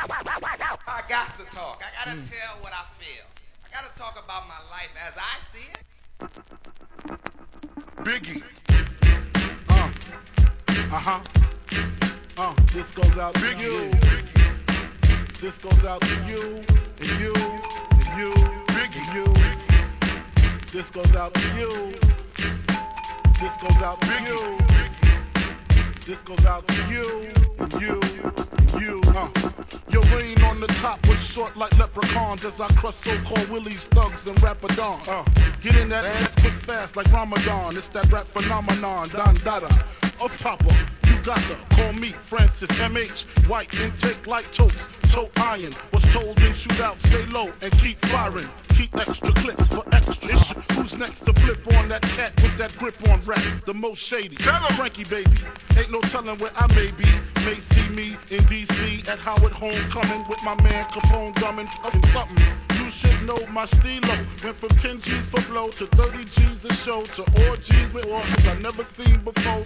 I got to talk. I got to tell what I feel. I got to talk about my life as I see it. Biggie. Uh-huh. This goes out to you. This goes out to you, and you, and you, and you. This goes out to you. This goes out to you. This goes out to you, and you, and you. Your reign on the top was short like leprechauns as I crush so-called willies, thugs, and rapadons. Get in that ass quick fast like Ramadan. It's that rap phenomenon, Don Dada. Of Papa, you gotta call me Francis M.H. White intake like toast, toe iron. Was told in shootout, stay low and keep firing. Keep extra clips for extra issue. Who's next to flip on that cat with that grip on rap? The most shady. Frankie, baby. Ain't no telling where I may be. May see me in D.C. at Howard Homecoming with my man Capone gumming something. You should know my stilo. Went from 10 G's for blow to 30 G's a show to orgies with orphans I never seen before.